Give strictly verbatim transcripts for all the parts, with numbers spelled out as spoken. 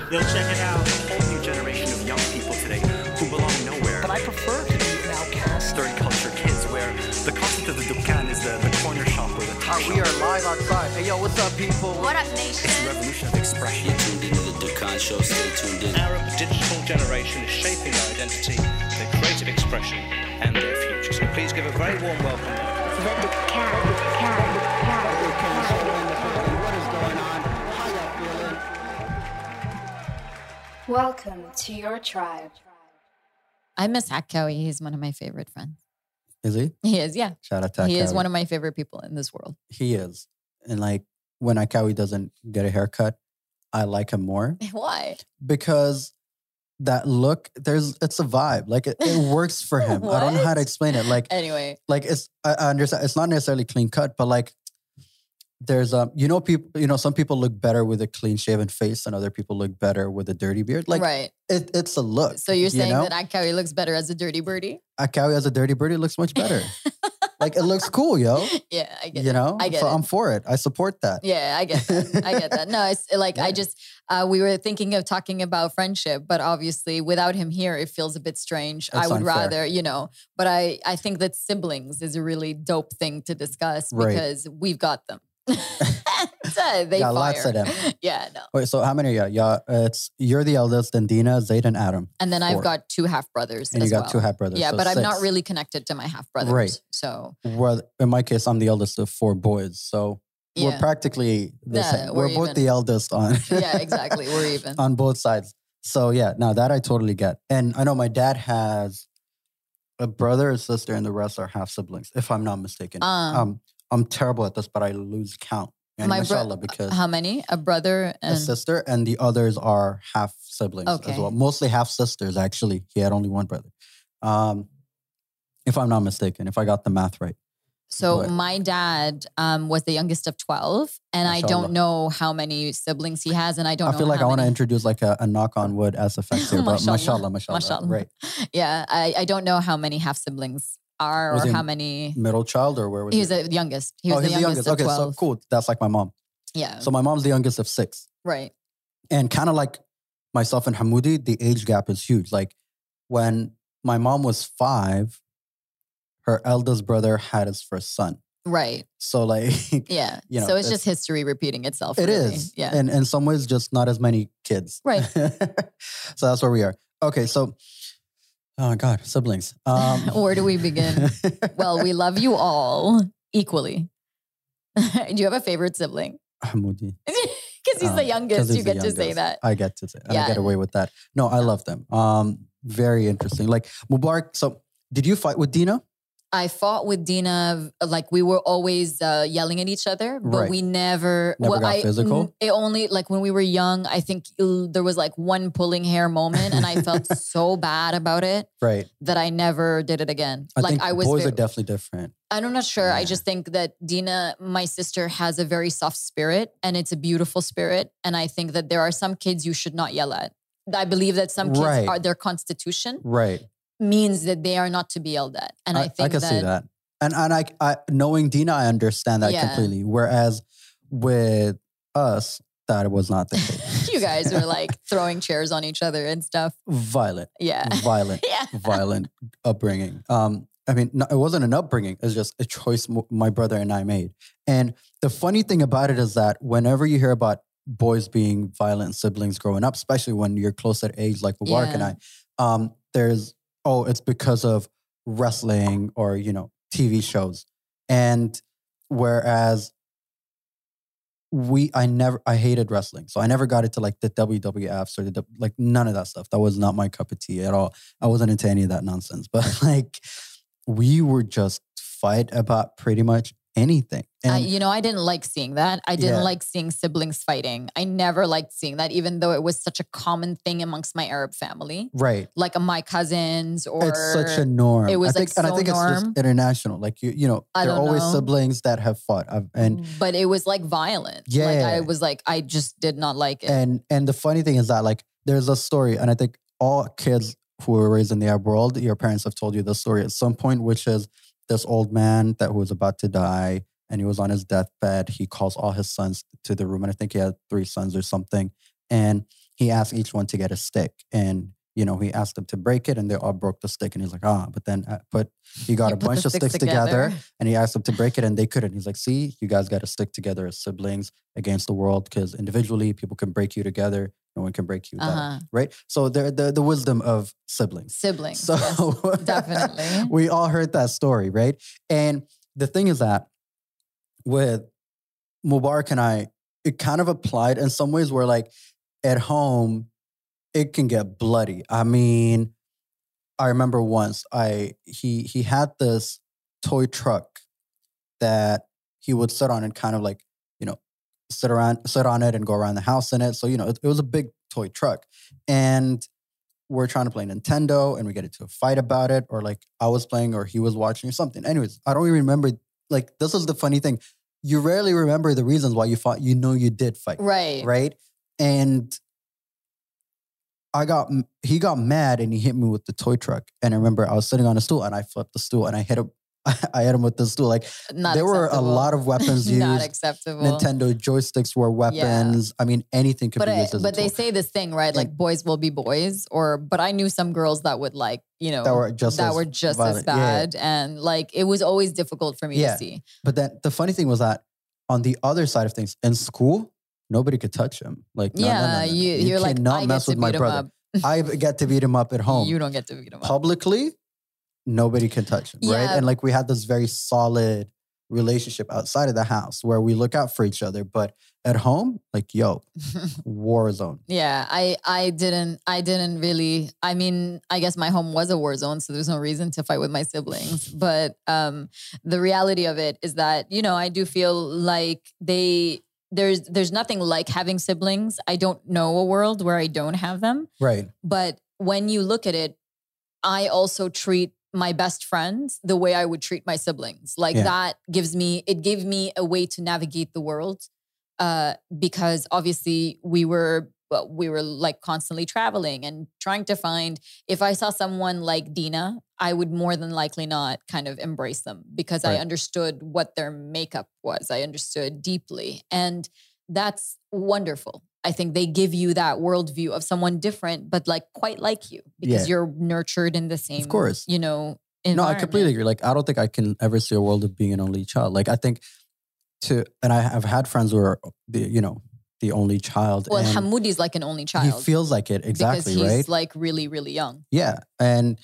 Yo, check it out. A whole new generation of young people today who belong nowhere. But I prefer to be an outcast. Third culture kids where the concept of the dukkan is the, the corner shop or the tea Uh, shop. we are live outside. Hey, yo, what's up, people? What up, nation? It's a revolution of expression. You're tuned into the Dukkan Show. Stay tuned in. Arab digital generation is shaping their identity, their creative expression, and their future. So please give a very warm welcome. The Dukkan, Dukkan, Dukkan. What is going on? How y'all feeling? Welcome to your tribe. I miss Hack Cowie. He's one of my favorite friends. Is he? He is, yeah. Shout out to He is Akawi. one of my favorite people in this world. He is. And like when Akawi doesn't get a haircut, I like him more Why? because that look, there's it's a vibe. Like it, it works for him. I don't know how to What? explain it. Like Anyway, like it's I, I understand it's not necessarily clean cut, but like there's um you know people you know some people look better with a clean shaven face and other people look better with a dirty beard. Like right. it, it's a look. So you're you saying know? that Hack Cowie looks better as a dirty birdie? Akawi as a dirty birdie looks much better. Like it looks cool, yo. Yeah, I get You it. know? I get so it. I'm for it. I support that. Yeah, I get that. I get that. No, it's like I Yeah. just uh, we were thinking of talking about friendship, but obviously without him here, it feels a bit strange. I It's would unfair. rather, you know, but I I think that siblings is a really dope thing to discuss Right. because we've got them. So they Got fire. lots of them. Yeah, no. Wait, so how many are you? Yeah, uh, it's you're the eldest, then Dina, Zaid, and Adam. And then I've Four. got two half brothers. And as you got well. two half brothers. Yeah, so but I'm not six. really connected to my half brothers. Right. So Well, in my case, I'm the eldest of four boys, so we're yeah, practically the Yeah, same. we're We're, both even. the eldest on. yeah, exactly. We're even. on both sides. So yeah, now that I totally get. And I know my dad has a brother, a sister, and the rest are half siblings, if I'm not mistaken. Um, um, I'm terrible at this, but I lose count. And my bro- mashallah, because How many? A brother a and sister and the others are half siblings Okay. as well. Mostly half sisters, actually. He had only one brother. Um, if I'm not mistaken, if I got the math right. so but- my dad um, was the youngest of twelve, and I Mashallah. don't know how many siblings he has, and I don't I know. feel like how I want to many- introduce like a, a knock on wood as effects here, but Mashallah. mashallah, mashallah, Mashallah. Right. Yeah, I, I don't know how many half siblings are Was or he how many. Middle child or where was He he? was the youngest. He was oh, the he's youngest, the youngest. of Okay, twelve. so cool. That's like my mom. Yeah, So my mom's the youngest of six. right. And kind of like myself and Hamoudi, the age gap is huge. Like when my mom was five, her eldest brother had his first son. Right. So like Yeah. You know, so it's it's- just history repeating itself. it really. is. Yeah. And in some ways, just not as many kids. Right. So that's where we are. Okay, so oh my God, siblings. Um, Where do we begin? Well, we love you all equally. Do you have a favorite sibling? Hamoudi. Because he's Um, the 'cause youngest, he's you the get to say youngest. that. I get to say, and Yeah. I get away with that. No, I love them. Um, very interesting. Like Mubarak. So, did you fight with Dina? I fought with Dina, like we were always uh, yelling at each other, but Right. we never. Never got I, physical? n- It only like when we were young. I think uh, there was like one pulling hair moment, and I felt so bad about it Right. that I never did it again. I like think I was. boys ve- are definitely different. I'm not sure. I Yeah. just think that Dina, my sister, has a very soft spirit, and it's a beautiful spirit. And I think that there are some kids you should not yell at. I believe that some kids Right. are their constitution Right. means that they are not to be yelled at, and I, I, think I can that, see that. And and I, I knowing Dina, I understand that Yeah. completely. Whereas with us, that was not the case. you guys were like throwing chairs on each other and stuff. Violent, Yeah, violent, yeah. violent upbringing. Um, I mean, no, it wasn't an upbringing. It's just a choice m- my brother and I made. And the funny thing about it is that whenever you hear about boys being violent siblings growing up, especially when you're close at age like Mubarak and Yeah. I, um, there's, oh, it's because of wrestling or, you know, T V shows. And whereas we, I never, I hated wrestling. So I never got into like the W W Fs or the, W- like none of that stuff. That was not my cup of tea at all. I wasn't into any of that nonsense. But like, we were just fight about pretty much anything. And I, you know, I didn't like seeing that. I didn't Yeah. like seeing siblings fighting. I never liked seeing that, even though it was such a common thing amongst my Arab family, right. like uh, my cousins or. It's such a norm. it was, I like, think, and I so think it's norm. just international. Like you, you know, I there are don't always know. siblings that have fought, I've, and but it was like violent. Like Yeah. I was like, I just did not like it. and and the funny thing is that like there's a story, and I think all kids who were raised in the Arab world, your parents have told you this story at some point, which is this old man that was about to die, and he was on his deathbed. He calls all his sons to the room, and I think he had three sons or something, and he asked each one to get a stick, and you know, he asked them to break it, and they all broke the stick. And he's like, ah, but then uh, put he got You a put the bunch of sticks sticks together. together. and he asked them to break it, and they couldn't. He's like, see, you guys got to stick together as siblings against the world, because individually people can break you together, no one can break you down, Uh-huh. right? So the the the wisdom of siblings. Siblings. So yes, definitely. we all heard that story, right? And the thing is that with Mubarak and I, it kind of applied in some ways where like at home, it can get bloody. I mean, I remember once I he he had this toy truck that he would sit on and kind of like, you know, sit around, sit on it and go around the house in it. So, you know, it, it was a big toy truck. And we're trying to play Nintendo and we get into a fight about it, or like I was playing or he was watching or something. Anyways, I don't even remember. Like, this is the funny thing. You rarely remember the reasons why you fought. You know you did fight. Right. Right? And I got, he got mad and he hit me with the toy truck. And I remember I was sitting on a stool and I flipped the stool and I hit him. I hit him with the stool. Like, Not there were a acceptable. lot of weapons used. Not acceptable. Nintendo joysticks were weapons. I mean, anything could But be I, used as a but they tool. say this thing, right? Like boys will be boys, or but I knew some girls that would like, you know, That were just that as were just violent. as Yeah. bad, and like it was always difficult for me Yeah. to see. But then the funny thing was that on the other side of things, in school, nobody could touch him. Like, no, no, yeah, no, no, no. you you're like, cannot I get mess to with my beat him brother. up. I get to beat him up at home. You don't get to beat him up. Publicly, nobody can touch him, right? Yeah. And like we had this very solid relationship outside of the house where we look out for each other. But at home, like, yo, war zone. Yeah, I I didn't I didn't really I mean, I guess my home was a war zone, so there's no reason to fight with my siblings. But um the reality of it is that, you know, I do feel like they there's there's nothing like having siblings. I don't know a world where I don't have them. Right. But when you look at it, I also treat my best friends the way I would treat my siblings. Like Yeah. that gives me, it gave me a way to navigate the world. Uh, because obviously we were, well, we were like constantly traveling and trying to find, if I saw someone like Dina, I would more than likely not kind of embrace them because I Right. understood what their makeup was. I understood deeply. And that's wonderful. I think they give you that worldview of someone different, but like quite like you because Yeah. you're nurtured in the same, course. you know, No, I environment. completely agree. Like, I don't think I can ever see a world of being an only child. Like, I think to, and I have had friends who are, the, you know, the only child. Well, and Hamoodi's like an only he child. feels like it, exactly, because he's right? like really, really young. Yeah. And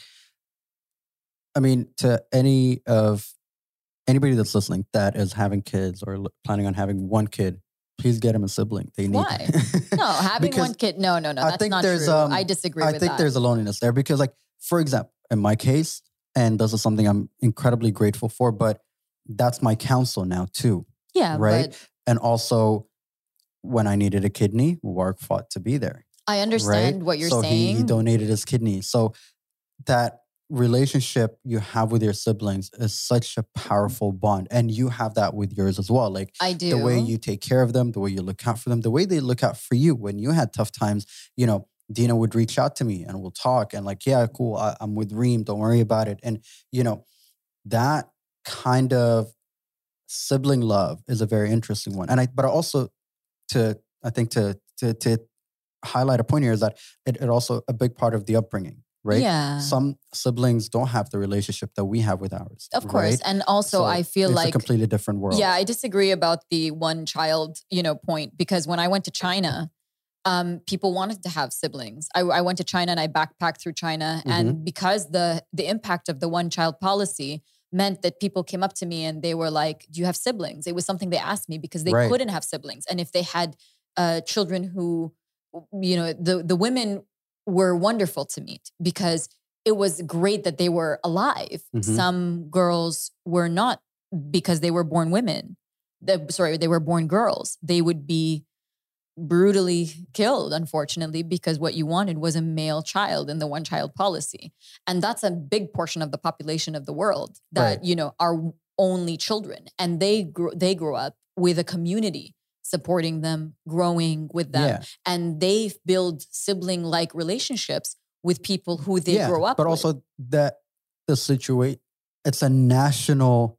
I mean, to any of anybody that's listening that is having kids or l- planning on having one kid, please get him a sibling. They need Why? No, having Because one kid. No, no, no. I That's think not there's, true. um, I disagree I with think that. there's a loneliness there because, like, for example, in my case, and this is something I'm incredibly grateful for, but that's my counsel now too. yeah, right? but And also, when I needed a kidney, Warwick fought to be there. I understand right? what you're so saying. he, he donated his kidney. So that relationship you have with your siblings is such a powerful bond. And you have that with yours as well. Like I do. the way you take care of them, the way you look out for them, the way they look out for you. When you had tough times, you know, Dina would reach out to me and we'll talk and like, yeah, cool. I, I'm with Reem. Don't worry about it. And, you know, that kind of sibling love is a very interesting one. And I, but also to, I think to, to, to highlight a point here is that it, it also a big part of the upbringing, right? Yeah. Some siblings don't have the relationship that we have with ours. Of course. right? And also So I feel it's like a completely different world. Yeah, I disagree about the one child, you know, point because when I went to China, um, people wanted to have siblings. I, I went to China and I backpacked through China, Mm-hmm. and because the the impact of the one child policy meant that people came up to me and they were like, "Do you have siblings?" It was something they asked me because they Right. couldn't have siblings, and if they had uh, children who, you know, the the women were wonderful to meet because it was great that they were alive. Mhm. Some girls were not because they were born women. The, sorry, they were born girls. They would be brutally killed, unfortunately, because what you wanted was a male child in the one child policy. And that's a big portion of the population of the world that, Right. you know, are only children. And they grew, they grew up with a community supporting them, growing with them. Yeah. And they build sibling-like relationships with people who they yeah, grow up but with. also that the situation, it's a national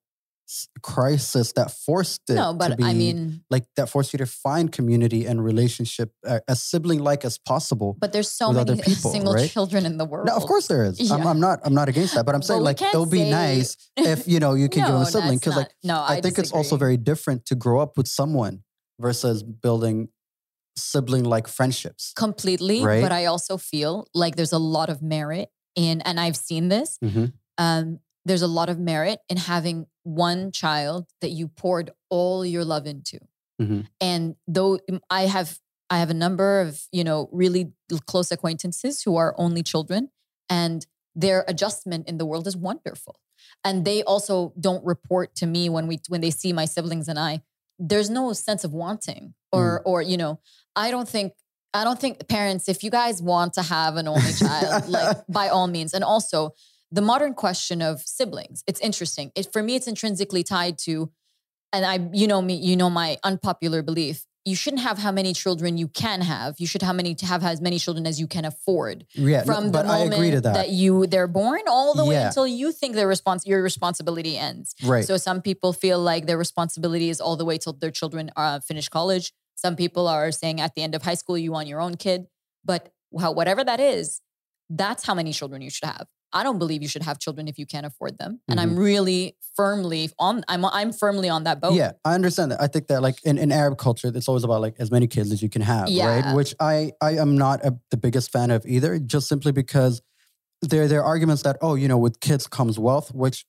s- crisis that forced it No, to but be I mean, like that forced you to find community and relationship uh, as sibling like as possible. but there's so with many other people, single right? children in the world. No, of course there is. I'm, Yeah. I'm not. I'm not against that. But I'm But saying we like can't it'll be say- nice if you know you can give them No, a sibling that's because like not- no, I, I think it's also disagree. very different to grow up with someone versus building sibling like friendships. completely. Right? But I also feel like there's a lot of merit in, and I've seen this. Mhm. Um, there's a lot of merit in having one child that you poured all your love into. Mhm. And though I have, I have a number of, you know, really close acquaintances who are only children, and their adjustment in the world is wonderful. And they also don't report to me when we, when they see my siblings and I, there's no sense of wanting or, or, you know, I don't think, I don't think parents, if you guys want to have an only child, like by all means. And also the modern question of siblings, it's interesting. It, for me, it's intrinsically tied to, and I, you know me, you know my unpopular belief. You shouldn't have how many children you can have. You should how many to have as many children as you can afford. Yeah, no, From the but I moment agree to that. you they're born all the way Yeah. until you think their respons- your responsibility ends. Right. So some people feel like their responsibility is all the way till their children uh, finish college. Some people are saying at the end of high school you want your own kid. But how, whatever that is, that's how many children you should have. I don't believe you should have children if you can't afford them. And I'm really firmly on, I'm I'm firmly on that boat. Yeah, I understand that. I think that like in, in Arab culture, it's always about like as many kids as you can have, Yeah. right? Which I I am not a, the biggest fan of either, just simply because there there are arguments that, oh, you know, with kids comes wealth, which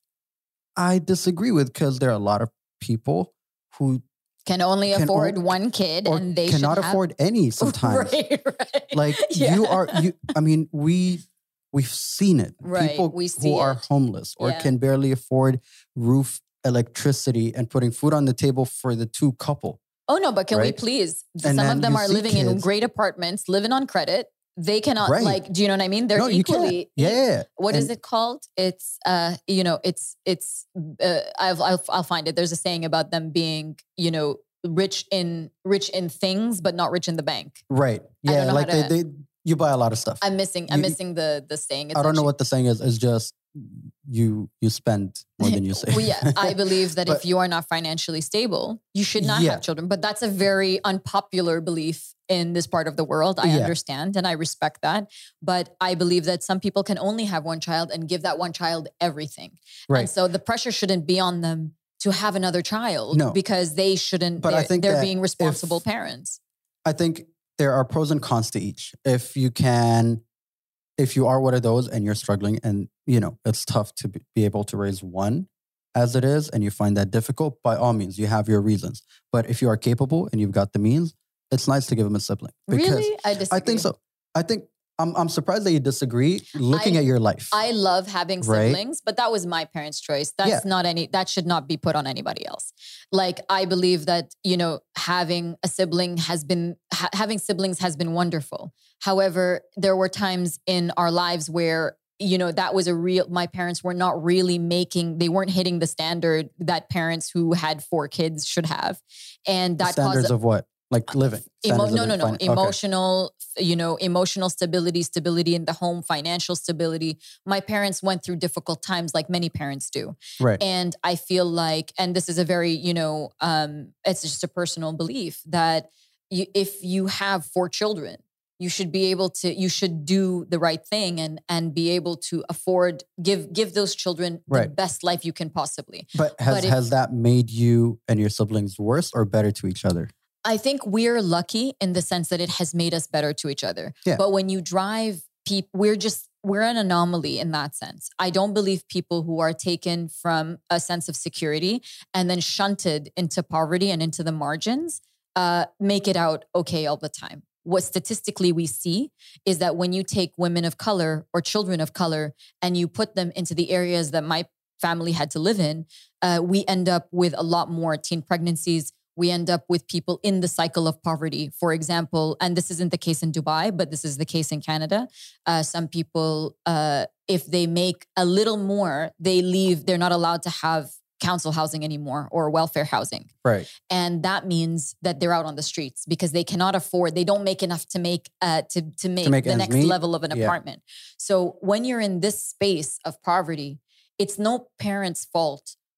I disagree with because there are a lot of people who Can only Can afford o- one kid or and they cannot should have, afford any sometimes. Right, right. Like Yeah. you are you I mean, we we've seen it. Right, People we see who are it. homeless or Yeah. can barely afford roof, electricity, and putting food on the table for the two couple. Oh no, but can we Right? please? And Some then of them you are see living in kids- great apartments, living on credit. They cannot Right. like, do you know what I mean? They're No, you can't. equally. Yeah, yeah, yeah. What is And- it called? It's uh, you know, it's it's. Uh, I'll, I'll I'll find it. There's a saying about them being, you know, rich in rich in things, but not rich in the bank. Right. I don't Yeah, know like how they, to- they you buy a lot of stuff. I'm missing. I'm You- missing the the saying. It's I don't know actually- what the saying is. It's just you you spend more than you save. Well, yeah, I believe that But- if you are not financially stable, you should not Yeah. have children. But that's a very unpopular belief in this part of the world. I Yeah. understand and I respect that. But I believe that some people can only have one child and give that one child everything. Right. And so the pressure shouldn't be on them to have another child No. because they shouldn't, But I they're, think they're that being responsible if- parents. I think there are pros and cons to each. If you can, if you are one of those and you're struggling and, you know, it's tough to be be able to raise one as it is and you find that difficult, by all means, you have your reasons. But if you are capable and you've got the means, it's nice to give them a sibling. Because Really? I disagree. I think so. I think I'm, I'm surprised that you disagree looking I- at your life. I love having Right? siblings, but that was my parents' choice. That's Yeah. not any, that should not be put on anybody else. Like, I believe that, you know, having a sibling has been, ha- having siblings has been wonderful. However, there were times in our lives where, you know, that was a real, my parents were not really making, they weren't hitting the standard that parents who had four kids should have. And that Standards caused of what? Like living. Emo- Standards no, of no, no. fin- okay. Emotional, you know, emotional stability, stability in the home, financial stability. My parents went through difficult times like many parents do. Right. And I feel like, and this is a very, you know, um, it's just a personal belief that you, if you have four children, you should be able to, you should do the right thing and and be able to afford, give give those children the Right. best life you can possibly. But has But if- has that made you and your siblings worse or better to each other? I think we're lucky in the sense that it has made us better to each other. Yeah. But when you drive people, we're just, we're an anomaly in that sense. I don't believe people who are taken from a sense of security and then shunted into poverty and into the margins uh, make it out okay all the time. What statistically we see is that when you take women of color or children of color and you put them into the areas that my family had to live in, uh, we end up with a lot more teen pregnancies. We end up with people in the cycle of poverty, for example, and this isn't the case in Dubai, but this is the case in Canada. Uh, some people, uh, if they make a little more, they leave, they're not allowed to have council housing anymore or welfare housing. Right. And that means that they're out on the streets because they cannot afford, they don't make enough to make uh, to, to make, make the ends next meet? level of an Yeah. apartment. So when you're in this space of poverty, it's no parent's fault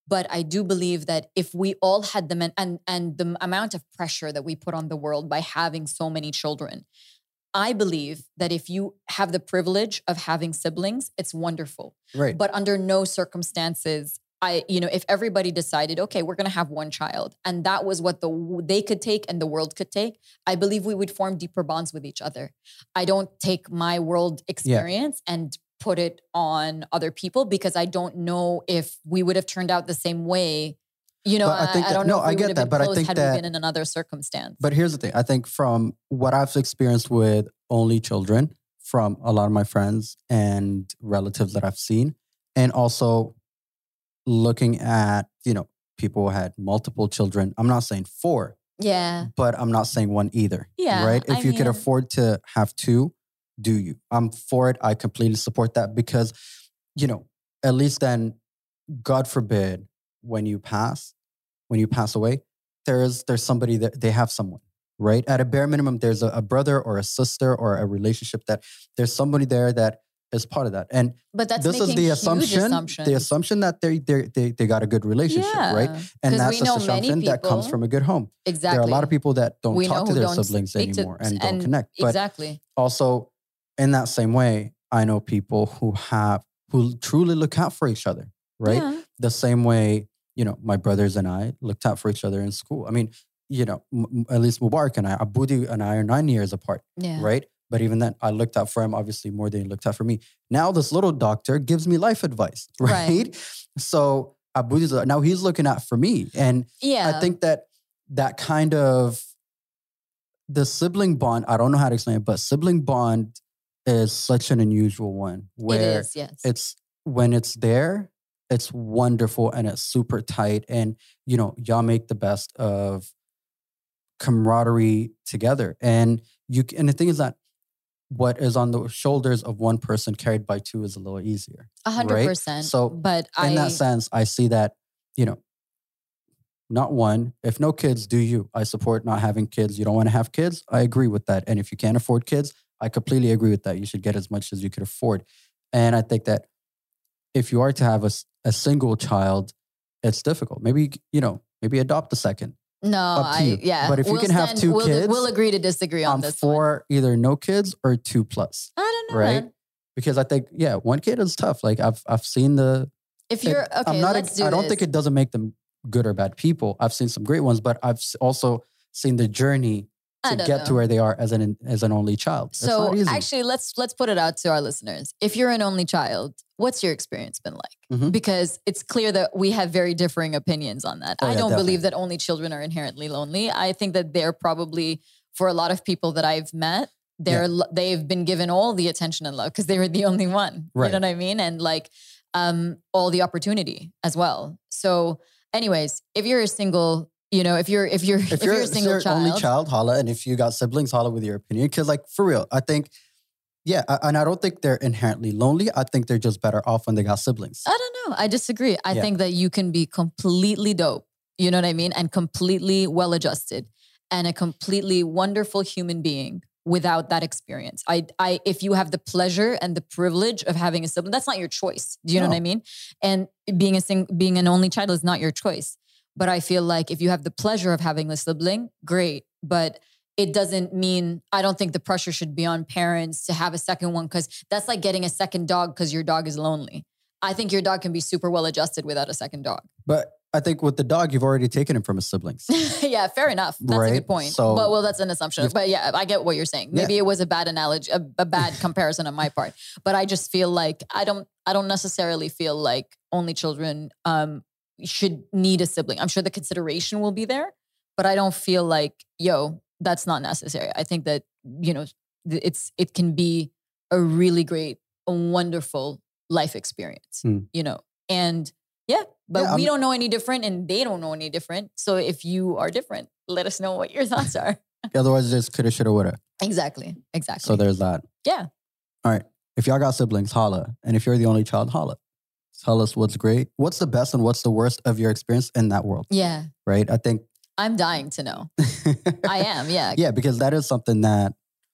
But I do believe that if we all had the men and and the amount of pressure that we put on the world by having so many children, I believe that if you have the privilege of having siblings, it's wonderful. Right. But under no circumstances, I, you know, if everybody decided, okay, we're going to have one child, and that was what the they could take and the world could take, I believe we would form deeper bonds with each other. I don't take my world experience yeah. and put it on other people because I don't know if we would have turned out the same way. You know, I, think I, that, I don't know no, if we I get would have that, been but I close think had that, we been in another circumstance. But here's the thing. I think from what I've experienced with only children, from a lot of my friends and relatives that I've seen, and also looking at, you know, people who had multiple children. I'm not saying four. Yeah. But I'm not saying one either. Yeah. Right? If I you mean, could afford to have two, do you? I'm for it. I completely support that because, you know, at least then, God forbid, when you pass, when you pass away, there's there's somebody that they have someone, right? At a bare minimum, there's a, a brother or a sister or a relationship that there's somebody there that is part of that. And but that's this is making the huge assumption, assumptions. the assumption that they they they they got a good relationship, Yeah. right? And 'Cause that's we the know many assumption that comes people- from a good home. Exactly. There are a lot of people that don't We talk know to who their don't siblings speak to- anymore and don't and connect. But exactly. also, in that same way, I know people who have who truly look out for each other, right? Yeah. The same way, you know, my brothers and I looked out for each other in school. I mean, you know, m- at least Mubarak and I, Abudi and I are nine years apart, Yeah. right? But even then, I looked out for him obviously more than he looked out for me. Now this little doctor gives me life advice, right? Right. So Abudi's now he's looking out for me, and Yeah. I think that that kind of the sibling bond. I don't know how to explain it, but sibling bond is such an unusual one where it is, yes. it's when it's there, it's wonderful and it's super tight, and you know y'all make the best of camaraderie together. And you and the thing is that what is on the shoulders of one person carried by two is a little easier. A hundred right? percent. So but in I, that sense, I see that, you know, not one, if no kids, do you? I support not having kids. You don't want to have kids? I agree with that. And if you can't afford kids, I completely agree with that. You should get as much as you could afford. And I think that if you are to have a, s- a single child, it's difficult. Maybe, you know, maybe adopt a second. no, up to I you. yeah. But if you We'll can have stand- two we'll, kids, we'll agree to disagree on I'm this one. for either no kids or two plus, I don't know, right? man. Because I think, yeah, one kid is tough. Like I've I've seen the If you're it- okay, I'm not. let's a, do I don't this. think it doesn't make them good or bad people. I've seen some great ones, but I've s- also seen the journey I to don't get to know. where they are as an as an only child. It's So not easy. actually, let's let's put it out to our listeners. If you're an only child, what's your experience been like? Mhm. Because it's clear that we have very differing opinions on that. Oh, I yeah, don't definitely. believe that only children are inherently lonely. I think that they're probably, for a lot of people that I've met, they're lo- they've been given all the attention and love because they were the only one. Right. You know what I mean? And like um, all the opportunity as well. So, anyways, if you're a single, you know, if you're if you're if, if you're, you're, a if single you're child, only child, holla. And if you got siblings, holla with your opinion. Because like for real, I think, yeah, I, and I don't think they're inherently lonely. I think they're just better off when they got siblings. I don't know. I disagree. I Yeah. think that you can be completely dope, you know what I mean? And completely well adjusted and a completely wonderful human being without that experience. I, I, if you have the pleasure and the privilege of having a sibling, that's not your choice. Do you know No. what I mean? And being a sing, being an only child is not your choice. But I feel like if you have the pleasure of having a sibling, great. But it doesn't mean, I don't think the pressure should be on parents to have a second one because that's like getting a second dog because your dog is lonely. I think your dog can be super well adjusted without a second dog. But I think with the dog, you've already taken him from his siblings. Yeah, fair enough. That's a Right, good point. so- but well, that's an assumption. You've- But yeah, I get what you're saying. Maybe Yeah. it was a bad analogy, a, a bad comparison on my part. But I just feel like I don't, I don't necessarily feel like only children um, should need a sibling. I'm sure the consideration will be there, but I don't feel like, yo, that's not necessary. I think that, you know, th- it's it can be a really great, a wonderful life experience, Hmm. you know, and yeah, but Yeah, we I'm- don't know any different and they don't know any different. So if you are different, let us know what your thoughts are. Otherwise, it's coulda, shoulda, woulda. Exactly. Exactly. So there's that. yeah. All right. If y'all got siblings, holla. And if you're the only child, holla. Tell us what's great, what's the best and what's the worst of your experience in that world, Yeah. right? I think. I'm dying to know. I am. Yeah. Yeah, because that is something that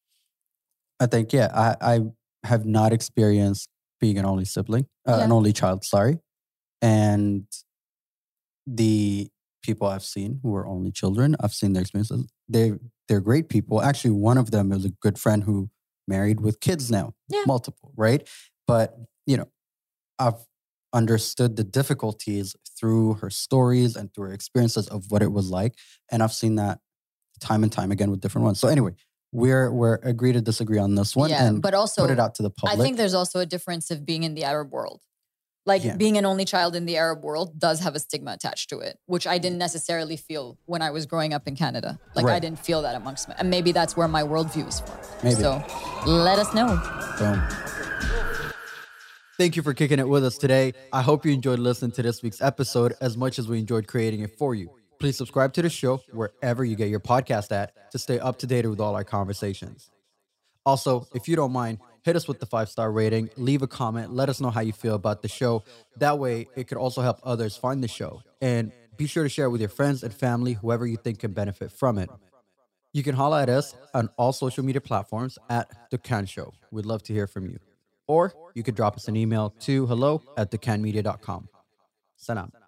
I think, yeah, I, I have not experienced being an only sibling, uh, an Yeah. only child, sorry. And the people I've seen who are only children, I've seen their experiences. They they're great people. Actually, one of them is a good friend who married with kids now, Yeah. multiple, right? But you know, I've understood the difficulties through her stories and through her experiences of what it was like, and I've seen that time and time again with different ones. So anyway, we're we're agree to disagree on this one, Yeah, and but also put it out to the public. I think there's also a difference of being in the Arab world. Like Yeah. being an only child in the Arab world does have a stigma attached to it, which I didn't necessarily feel when I was growing up in Canada. Like I Right. didn't feel that amongst me. And maybe that's where my worldview is from. Maybe. So let us know. Boom. Thank you for kicking it with us today. I hope you enjoyed listening to this week's episode as much as we enjoyed creating it for you. Please subscribe to the show wherever you get your podcast at to stay up to date with all our conversations. Also, if you don't mind, hit us with the five-star rating, leave a comment, let us know how you feel about the show. That way, it could also help others find the show. And be sure to share it with your friends and family, whoever you think can benefit from it. You can holla at us on all social media platforms at The Can Show. We'd love to hear from you. Or you could drop us an email to hello at the can media dot com. Salam.